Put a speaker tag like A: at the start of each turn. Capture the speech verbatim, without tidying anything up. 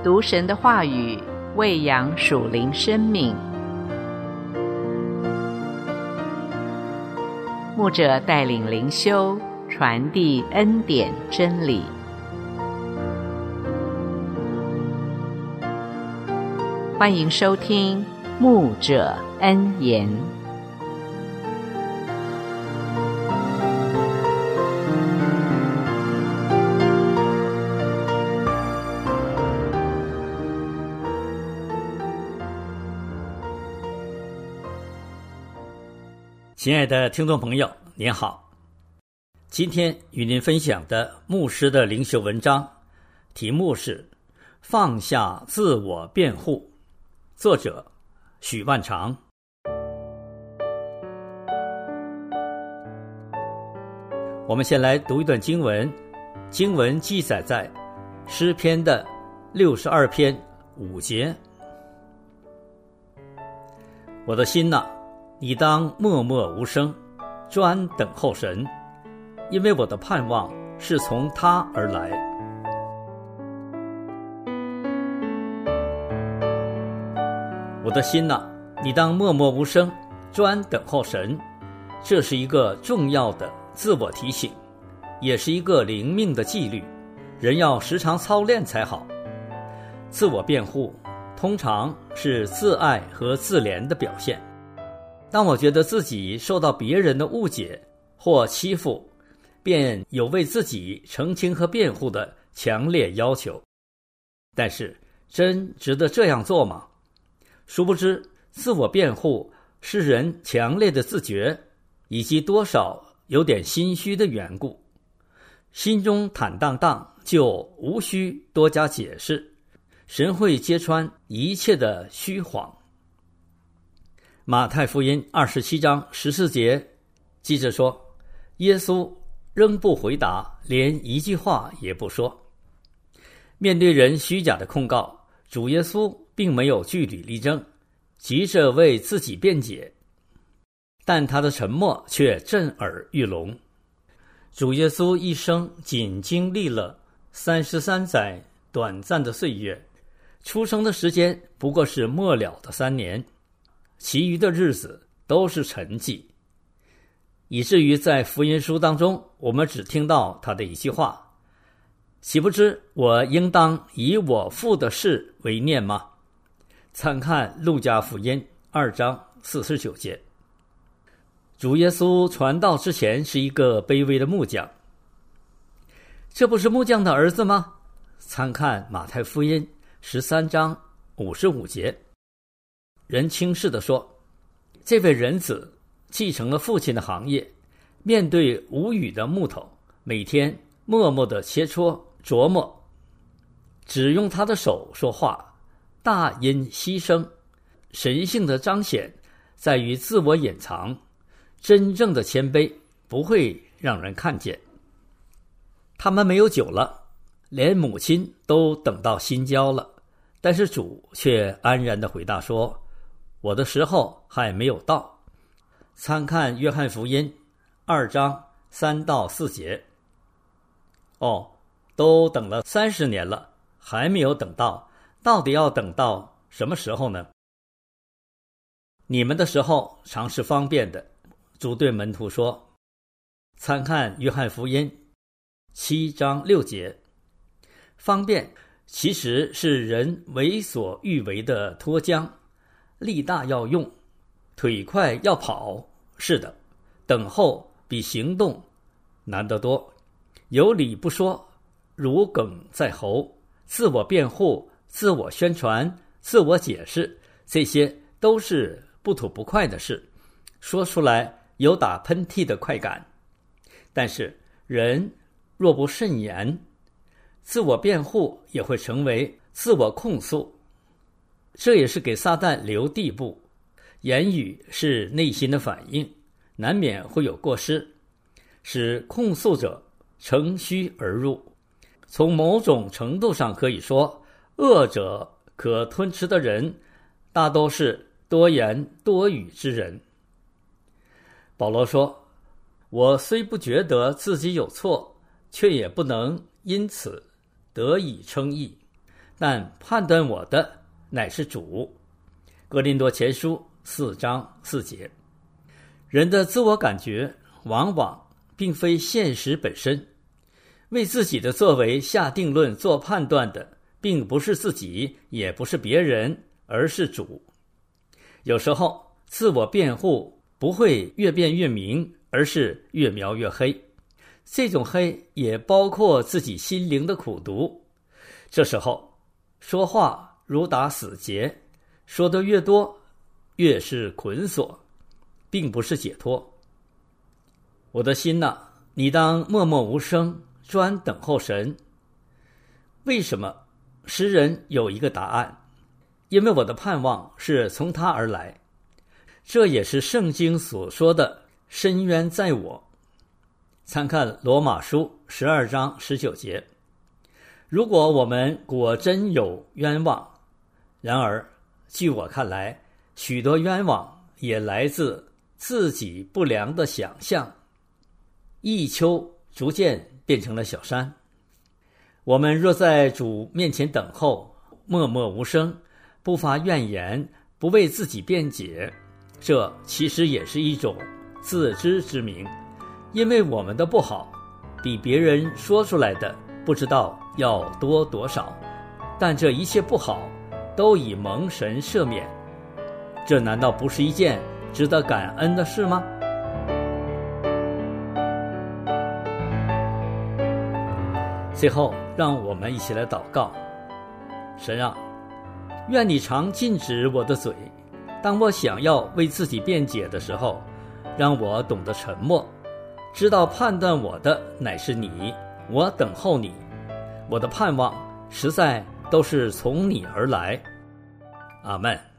A: 读神的话语，喂养属灵生命。牧者带领灵修，传递恩典真理。欢迎收听牧者恩言。
B: 亲爱的听众朋友，您好。今天与您分享的牧师的灵修文章，题目是放下自我辩护，作者许万长。我们先来读一段经文，经文记载在诗篇的六十二篇五节。我的心哪，你当默默无声，专等候神，因为我的盼望是从他而来。我的心哪，你当默默无声，专等候神。这是一个重要的自我提醒，也是一个灵命的纪律，人要时常操练才好。自我辩护通常是自爱和自怜的表现。当我觉得自己受到别人的误解或欺负，便有为自己澄清和辩护的强烈要求。但是，真值得这样做吗？殊不知，自我辩护是人强烈的自觉，以及多少有点心虚的缘故。心中坦荡荡，就无需多加解释。神会揭穿一切的虚谎。马太福音二十七章十四节记着说，耶稣仍不回答，连一句话也不说。面对人虚假的控告，主耶稣并没有据理力争，急着为自己辩解，但他的沉默却震耳欲聋。主耶稣一生仅经历了三十三载短暂的岁月，出生的时间不过是末了的三年，其余的日子都是沉寂，以至于在福音书当中，我们只听到他的一句话：岂不知我应当以我父的事为念吗？参看路加福音二章四十九节。主耶稣传道之前是一个卑微的木匠，这不是木匠的儿子吗？参看马太福音十三章五十五节。人轻视地说，这位人子继承了父亲的行业，面对无语的木头，每天默默地切磋琢磨，只用他的手说话，大因牺牲。神性的彰显在于自我隐藏，真正的谦卑不会让人看见。他们没有酒了，连母亲都等到新交了，但是主却安然地回答说，我的时候还没有到。参看约翰福音二章三到四节。哦，都等了三十年了，还没有等到，到底要等到什么时候呢？你们的时候常是方便的，主对门徒说。参看约翰福音七章六节。方便其实是人为所欲为的脱缰，力大要用，腿快要跑。是的，等候比行动难得多。有理不说，如鲠在喉。自我辩护，自我宣传，自我解释，这些都是不吐不快的事，说出来有打喷嚏的快感。但是人若不慎言，自我辩护也会成为自我控诉，这也是给撒旦留地步。言语是内心的反应，难免会有过失，使控诉者乘虚而入。从某种程度上可以说，恶者可吞吃的人大都是多言多语之人。保罗说，我虽不觉得自己有错，却也不能因此得以称义。 但判断我的乃是主。哥林多前书四章四节。人的自我感觉往往并非现实本身，为自己的作为下定论做判断的并不是自己，也不是别人，而是主。有时候自我辩护不会越辩越明，而是越描越黑，这种黑也包括自己心灵的苦毒。这时候说话如打死结，说得越多越是捆锁，并不是解脱。我的心哪，你当默默无声，专等候神。为什么？诗人有一个答案，因为我的盼望是从他而来。这也是圣经所说的深渊在我。参看罗马书十二章十九节。如果我们果真有冤枉，然而据我看来，许多冤枉也来自自己不良的想象。一丘逐渐变成了小山。我们若在主面前等候，默默无声，不发怨言，不为自己辩解，这其实也是一种自知之明，因为我们的不好比别人说出来的不知道要多多少，但这一切不好都已蒙神赦免，这难道不是一件值得感恩的事吗？最后让我们一起来祷告。神啊，愿你常禁止我的嘴，当我想要为自己辩解的时候，让我懂得沉默，知道判断我的乃是你，我等候你，我的盼望实在都是从你而来。阿们。